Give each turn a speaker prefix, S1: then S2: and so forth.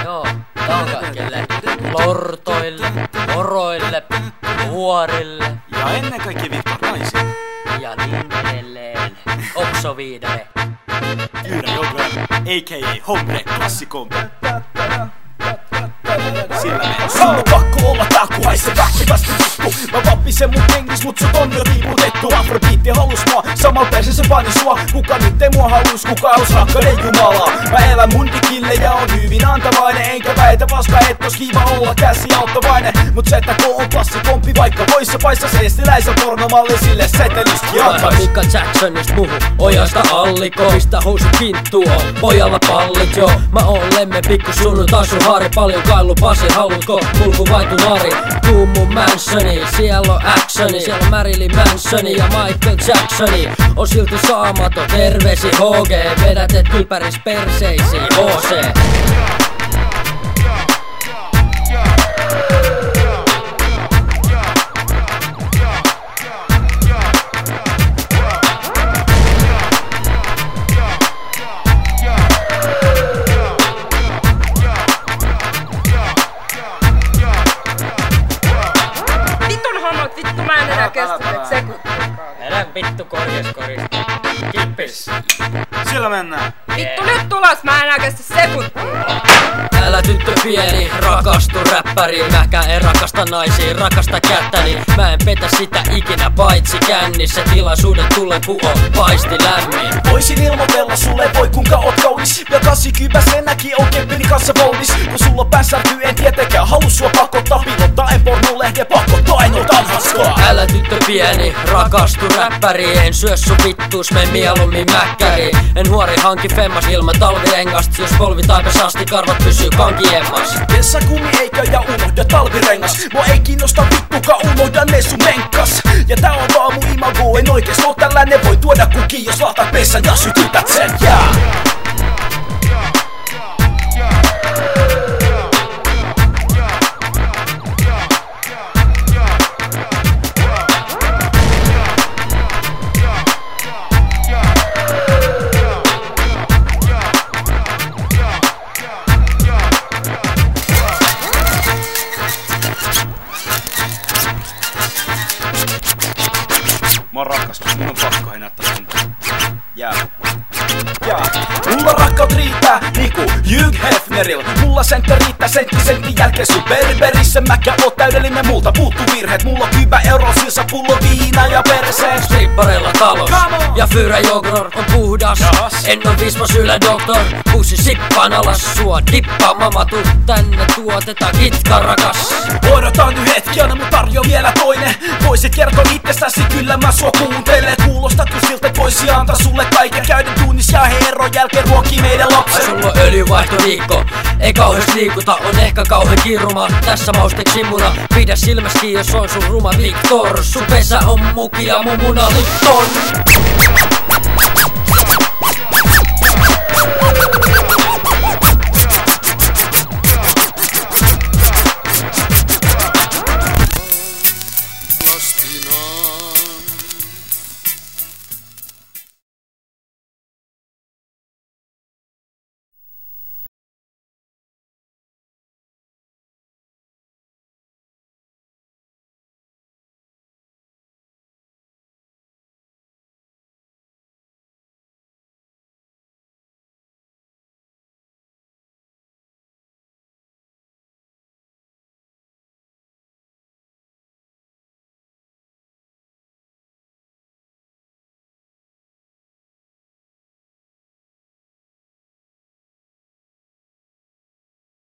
S1: Joo, tää on kaikille lortoille, moroille, vuorille
S2: ja ennen kaikkea naisille.
S1: ja niin edelleen. Okso Viidare.
S2: Jyyrä Jogger, a.k.a. Hombre Klassikompi. Sillä menee.
S3: Sun on pakko olla tää, ku haise vähtävästi vittu. Mä vappisen mun kengis, mut sut on jo tiiputettu. Afrodite halus mua, samal perse se pani sua. Kuka nyt ei mua halus, kuka halus rakkauden jumalaa. Mä elän mun dikille ja on hyvin antavainen. Enkä väitä vasta, et ois kiva olla käsi auttavainen. Mut se, että on klassikompi, vaikka voissa paissa seestiläisen pornomalli sille setelistä jatkais.
S1: Mika Jacksonista muhu, ojasta alliko. Mistä housut kinttuo, pojalla pallit joo. Mä oon lemme pikku sunnuntai sun haari. Paljon kailu Pasi, haluutko kulku vai tunari? Tuu mun mansoni, siellä on actioni. Siellä on Marilyn Mansoni ja Michael Jacksoni. On silti saamaton, terveesi HG. Vedät et kylpäris perseisiin, HC.
S4: Vittu mä en enää kestä sekuntiakaan.
S1: Elä vittu korjas. Kippis.
S2: Siellä mennään.
S4: Vittu nyt tulos, mä en enää kestä sekuntia.
S1: Älä tyttö pieni, rakastu räppäriin. Mäkään en rakasta naisiin, rakasta kättäni. Mä en petä sitä ikinä paitsi kännissä. Tilaisuuden tulee kun on paisti lämmin.
S3: Voisin ilmoitella sulle, voi kuinka oot kaunis. Ja 80 senäkin on keppini kanssa vaunis. Kun sulla päänsärkyy, en tietenkään halua sua pakottaa. Pilottaa en pornolehden pakottaa, en otan hanskaa.
S1: Älä tyttö pieni, rakastu räppäriin. En syö sun vittuus, mene mieluummin mäkkäriin. En huori hanki femmas ilman talvirengast. Jos polvi taipes asti, karvat pysyy kankiemmas.
S3: Vessakumi eikä ja unohda talvirengas. Mua ei kiinnosta vittuka, unohda ne sun menkkas. Ja tää on vaan mun imago, en oikeesti oo tällainen. Voi tuoda kukin, jos lahtat pessan ja sytytät sen, yeah.
S2: Mä oon rakas, mun on pakko näyttää sunta. Jää.
S3: Mulla rakkaut riittää niinku Hugh Hefneril. Mulla sentti riittää sentti jälkeen sun berberissä. Mäkään oot täydellinen, multa puuttuu virheet. Mulla on 10 euroa silsa, pullo viina ja perseen.
S1: Strippareilla talos ja Fyrä Jogror on puhdas. En oo vispas ylä doktor. Pussi sippaan alas sua dippaa mama tuu tänne tuotetaan kitka rakas.
S3: Odotan nyt hetki, anna mun tarjo vielä toinen. Voisit kertoa itsestäsi, kyllä mä sua kuuntelen. Kuulostatko siltä, et voisi antaa sulle kaiken. Käyden tunnis ja heron jälkeen ruokii meidän lapsen.
S1: Sulla on öljyvaihtoviikko, ei kauheasti liikuta, on ehkä kauhean kiruma. Tässä maustiksi muna, pidä silmäs kiinni jos on sun ruma Victor. Sun pesä on muki ja mun muna Lipton.